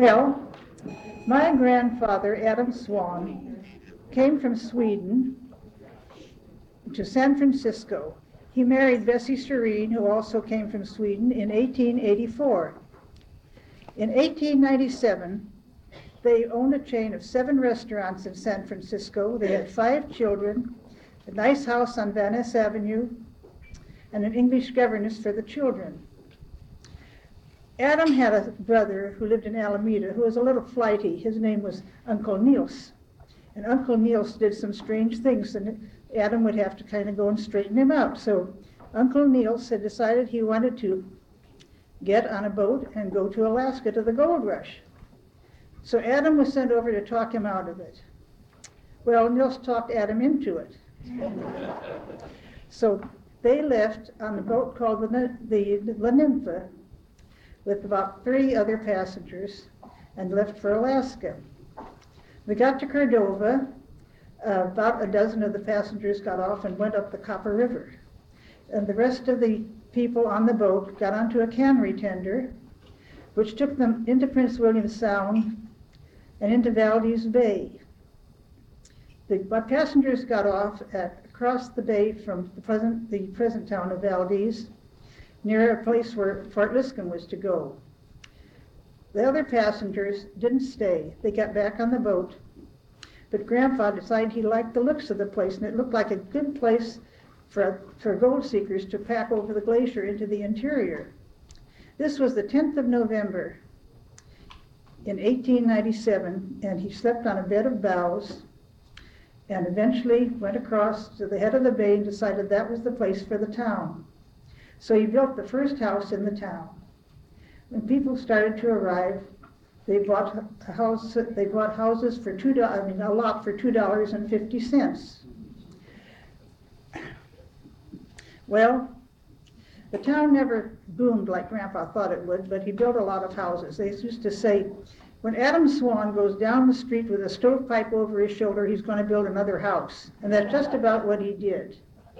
Well, my grandfather, Adam Swan, came from Sweden to San Francisco. He married Bessie Serene, who also came from Sweden, in 1884. In 1897, they owned a chain of 7 restaurants in San Francisco. They had 5 children, a nice house on Van Ness Avenue, and an English governess for the children. Adam had a brother who lived in Alameda who was a little flighty. His name was Uncle Niels. And Uncle Niels did some strange things, and Adam would have to kind of go and straighten him out. So Uncle Niels had decided he wanted to get on a boat and go to Alaska to the gold rush. So Adam was sent over to talk him out of it. Well, Niels talked Adam into it. So they left on the boat called the La Nympha with about 30 other passengers and left for Alaska. We got to Cordova. About a dozen of the passengers got off and went up the Copper River. And the rest of the people on the boat got onto a cannery tender, which took them into Prince William Sound and into Valdez Bay. The passengers got off across the bay from the present town of Valdez, near a place where Fort Liscombe was to go. The other passengers didn't stay. They got back on the boat, but Grandpa decided he liked the looks of the place, and it looked like a good place for gold seekers to pack over the glacier into the interior. This was the 10th of November in 1897, and he slept on a bed of boughs and eventually went across to the head of the bay and decided that was the place for the town. So he built the first house in the town. When people started to arrive, they bought houses for a lot for $2.50. Well, the town never boomed like Grandpa thought it would, but he built a lot of houses. They used to say, when Adam Swan goes down the street with a stovepipe over his shoulder, he's going to build another house. And that's just about what he did.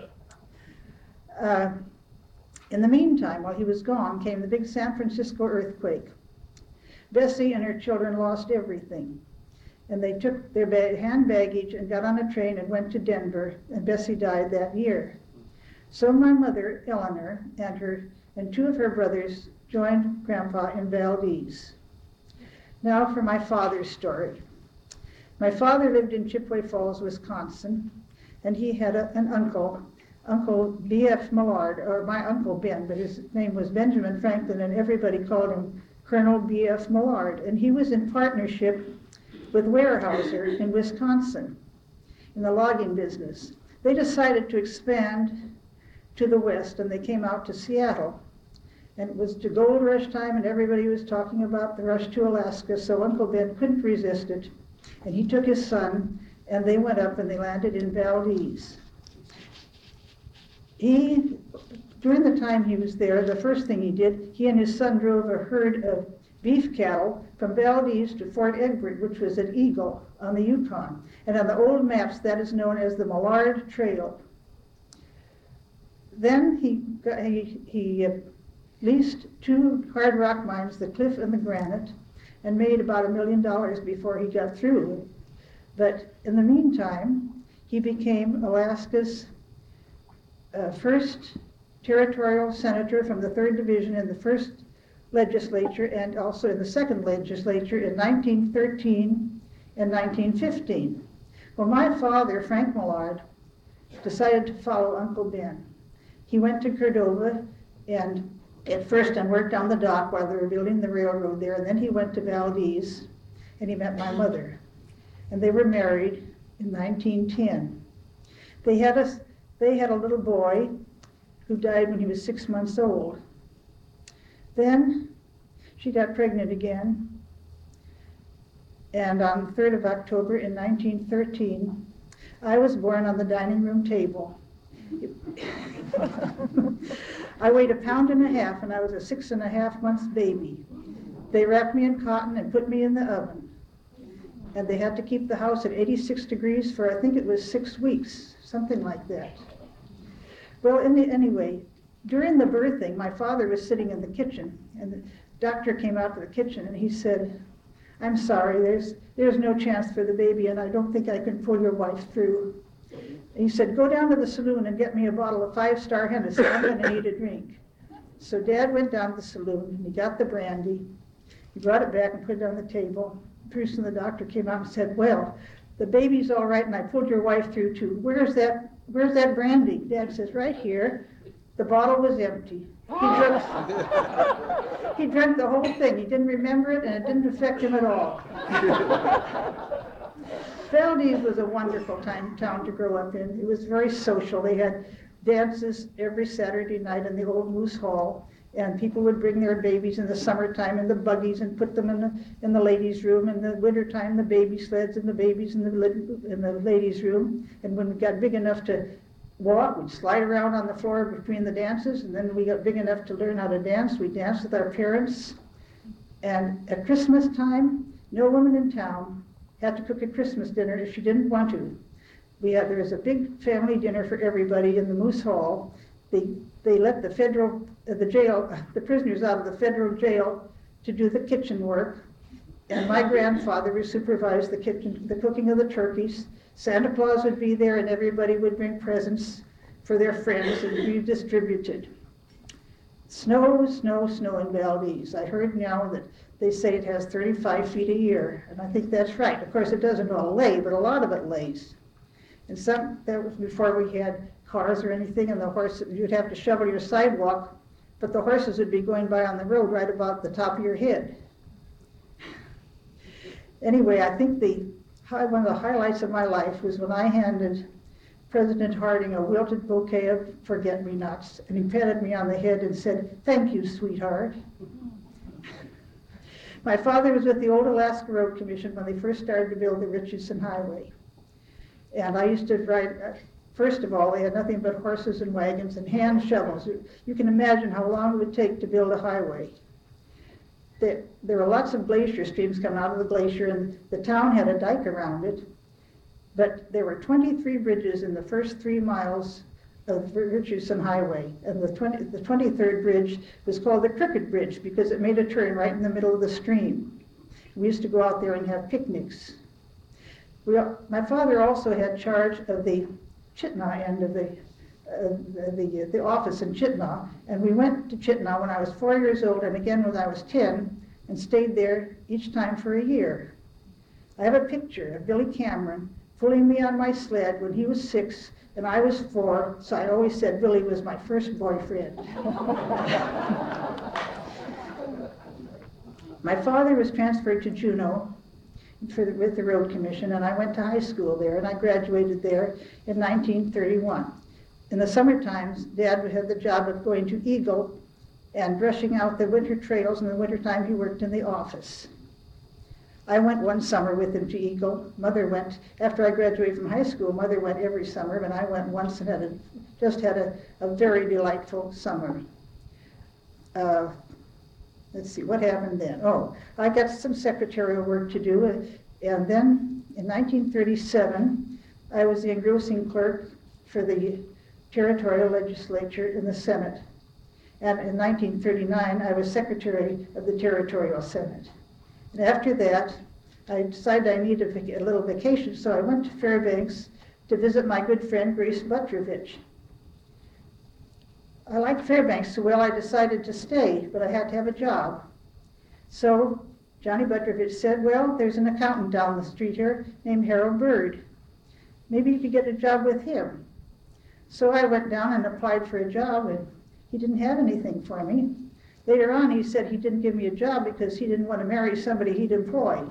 In the meantime, while he was gone, came the big San Francisco earthquake. Bessie and her children lost everything. And they took their hand baggage and got on a train and went to Denver, and Bessie died that year. So my mother, Eleanor, and 2 of her brothers joined Grandpa in Valdez. Now for my father's story. My father lived in Chippewa Falls, Wisconsin, and he had an uncle, Uncle B.F. Millard, or my Uncle Ben, but his name was Benjamin Franklin, and everybody called him Colonel B.F. Millard. And he was in partnership with Weyerhaeuser in Wisconsin in the logging business. They decided to expand to the west, and they came out to Seattle. And it was to gold rush time, and everybody was talking about the rush to Alaska, so Uncle Ben couldn't resist it. And he took his son, and they went up and they landed in Valdez. During the time he was there, the first thing he did, he and his son drove a herd of beef cattle from Valdez to Fort Egbert, which was at Eagle on the Yukon. And on the old maps, that is known as the Millard Trail. Then he leased 2 hard rock mines, the Cliff and the Granite, and made about $1 million before he got through. But in the meantime, he became Alaska's first territorial senator from the 3rd Division in the 1st legislature and also in the 2nd legislature in 1913 and 1915. Well, my father, Frank Millard, decided to follow Uncle Ben. He went to Cordova and at first and worked on the dock while they were building the railroad there, and then he went to Valdez and he met my mother. And they were married in 1910. They had a little boy who died when he was 6 months old. Then she got pregnant again, and on the 3rd of October in 1913, I was born on the dining room table. I weighed 1.5 pounds, and I was a 6.5 months baby. They wrapped me in cotton and put me in the oven. And they had to keep the house at 86 degrees for, I think it was 6 weeks, something like that. Well, anyway, during the birthing, my father was sitting in the kitchen, and the doctor came out to the kitchen, and he said, I'm sorry, there's no chance for the baby, and I don't think I can pull your wife through. He said, go down to the saloon and get me a bottle of 5-Star Hennessy. I'm going to need a drink. So Dad went down to the saloon, and he got the brandy. He brought it back and put it on the table. Pretty soon the doctor came out and said, well, the baby's all right, and I pulled your wife through too. Where's that brandy? Dad says, right here. The bottle was empty. He drank the whole thing. He didn't remember it, and it didn't affect him at all. Valdez was a wonderful town to grow up in. It was very social. They had dances every Saturday night in the old Moose Hall, and people would bring their babies in the summertime in the buggies and put them in the ladies' room. In the wintertime, the baby sleds and the babies in the ladies' room. And when we got big enough to walk, we'd slide around on the floor between the dances, and then we got big enough to learn how to dance. We danced with our parents. And at Christmas time, no woman in town had to cook a Christmas dinner if she didn't want to. There was a big family dinner for everybody in the Moose Hall. They let the prisoners out of the federal jail to do the kitchen work. And my grandfather would supervise the cooking of the turkeys. Santa Claus would be there, and everybody would bring presents for their friends and be distributed. Snow, snow, snow in Valdez. I heard now that they say it has 35 feet a year, and I think that's right. Of course, it doesn't all lay, but a lot of it lays. And that was before we had cars or anything, and you'd have to shovel your sidewalk, but the horses would be going by on the road right about the top of your head. Anyway, I think one of the highlights of my life was when I handed President Harding a wilted bouquet of forget-me-nots, and he patted me on the head and said, "Thank you, sweetheart." My father was with the Old Alaska Road Commission when they first started to build the Richardson Highway. And I used to ride, first of all, they had nothing but horses and wagons and hand shovels. You can imagine how long it would take to build a highway. There were lots of glacier streams coming out of the glacier, and the town had a dike around it. But there were 23 bridges in the first 3 miles of the Richardson Highway. And the 23rd bridge was called the Crooked Bridge because it made a turn right in the middle of the stream. We used to go out there and have picnics. My father also had charge of the Chittenah end of the office in Chittenah, and we went to Chittenah when I was 4 years old and again when I was 10, and stayed there each time for a year. I have a picture of Billy Cameron pulling me on my sled when he was 6 and I was 4, so I always said Billy was my first boyfriend. My father was transferred to Juneau with the Road Commission, and I went to high school there, and I graduated there in 1931. In the summer times, Dad had the job of going to Eagle and brushing out the winter trails. In the wintertime, he worked in the office. I went one summer with him to Eagle. Mother went, after I graduated from high school, Mother went every summer, and I went once and had a very delightful summer. Let's see, what happened then? Oh, I got some secretarial work to do, and then in 1937, I was the engrossing clerk for the territorial legislature in the Senate. And in 1939, I was secretary of the territorial Senate. And after that, I decided I needed a little vacation, so I went to Fairbanks to visit my good friend Grace Butrovich. I liked Fairbanks so well I decided to stay, but I had to have a job. So Johnny Butrovich said, well, there's an accountant down the street here named Harold Bird. Maybe you could get a job with him. So I went down and applied for a job, and he didn't have anything for me. Later on, he said he didn't give me a job because he didn't want to marry somebody he'd employed.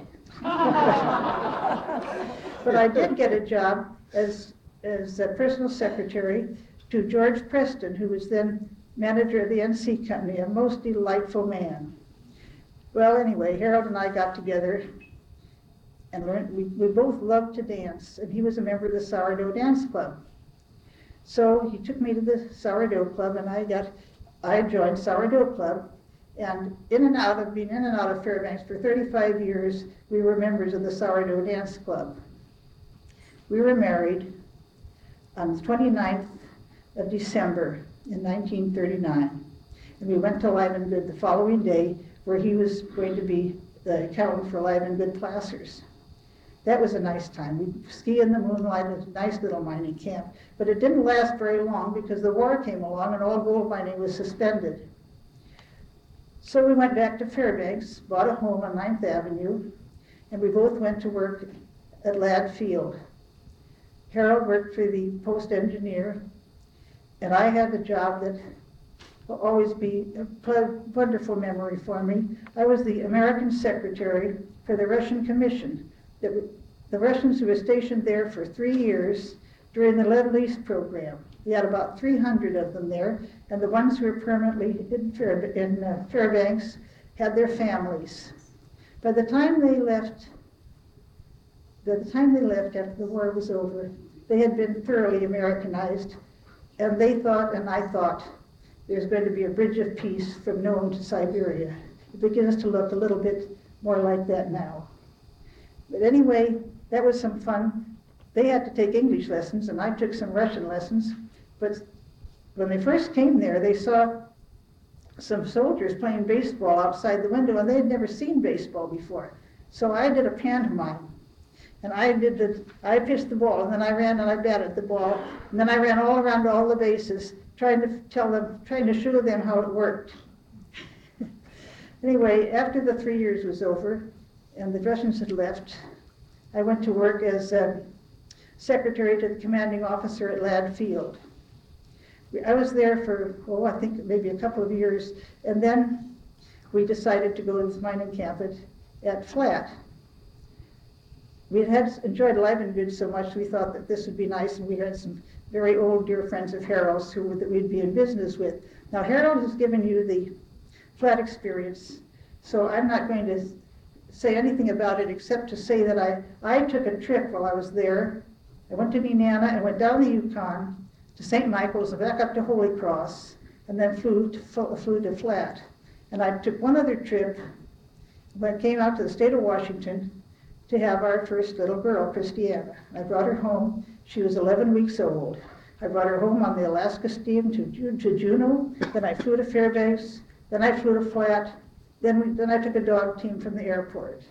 But I did get a job as a personal secretary to George Preston, who was then manager of the NC Company, a most delightful man. Well, anyway, Harold and I got together and learned, we both loved to dance, and he was a member of the Sourdough Dance Club. So he took me to the Sourdough Club, and I joined Sourdough Club, and being in and out of Fairbanks for 35 years, we were members of the Sourdough Dance Club. We were married on the 29th of December in 1939. And we went to Livengood the following day, where he was going to be the account for Live and Good Placers. That was a nice time. We'd ski in the moonlight at a nice little mining camp. But it didn't last very long because the war came along and all gold mining was suspended. So we went back to Fairbanks, bought a home on 9th Avenue, and we both went to work at Ladd Field. Harold worked for the post engineer, and I had the job that will always be a wonderful memory for me. I was the American secretary for the Russian Commission. The Russians who were stationed there for 3 years during the Lend-Lease program. We had about 300 of them there, and the ones who were permanently in Fairbanks had their families. By the time they left after the war was over, they had been thoroughly Americanized, and they thought, and I thought, there's going to be a bridge of peace from Nome to Siberia. It begins to look a little bit more like that now. But anyway, that was some fun. They had to take English lessons, and I took some Russian lessons. But when they first came there, they saw some soldiers playing baseball outside the window, and they had never seen baseball before. So I did a pantomime. And I pitched the ball, and then I ran and I batted the ball, and then I ran all around all the bases, trying to show them how it worked. Anyway, after the 3 years was over, and the Russians had left, I went to work as secretary to the commanding officer at Ladd Field. I was there for, I think maybe a couple of years, and then we decided to go to this mining camp at Flat. We had enjoyed Live and Good so much, we thought that this would be nice, and we had some very old dear friends of Harold's that we'd be in business with. Now, Harold has given you the Flat experience, so I'm not going to say anything about it except to say that I took a trip while I was there. I went to Nenana and went down the Yukon to St. Michael's and back up to Holy Cross, and then flew to Flat. And I took one other trip when I came out to the state of Washington to have our first little girl, Christiana. I brought her home. She was 11 weeks old. I brought her home on the Alaska steam to Juneau. Then I flew to Fairbanks. Then I flew to Flat. Then I took a dog team from the airport.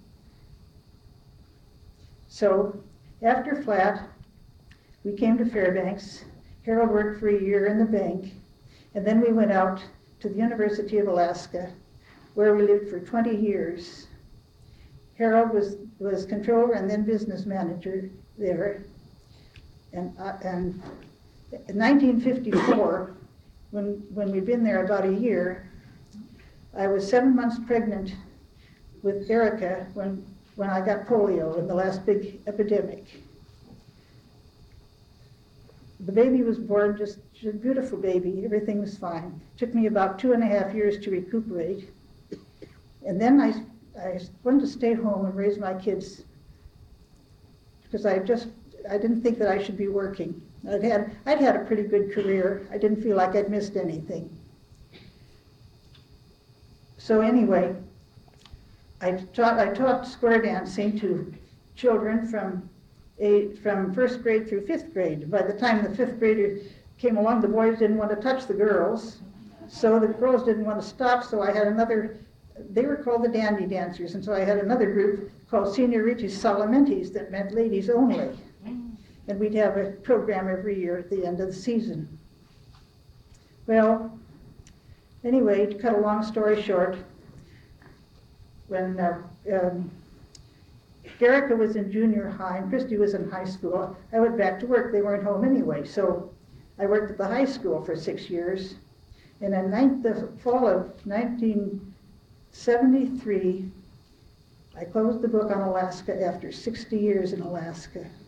So after Flat, we came to Fairbanks. Harold worked for a year in the bank. And then we went out to the University of Alaska, where we lived for 20 years. Harold was controller and then business manager there. And in 1954, when we'd been there about a year, I was 7 months pregnant with Erica when I got polio in the last big epidemic. The baby was born, just a beautiful baby. Everything was fine. It took me about 2.5 years to recuperate. And then I wanted to stay home and raise my kids because I didn't think that I should be working. I'd had a pretty good career. I didn't feel like I'd missed anything. So anyway, I taught square dancing to children from first grade through fifth grade. By the time the fifth grader came along, the boys didn't want to touch the girls, so the girls didn't want to stop. So I had another. They were called the Dandy Dancers, and so I had another group called Senioritas Solamente, that meant ladies only. And we'd have a program every year at the end of the season. Well, anyway, to cut a long story short, when Erica was in junior high and Christy was in high school, I went back to work. They weren't home anyway, so I worked at the high school for 6 years. And in the fall of 1973, I closed the book on Alaska after 60 years in Alaska.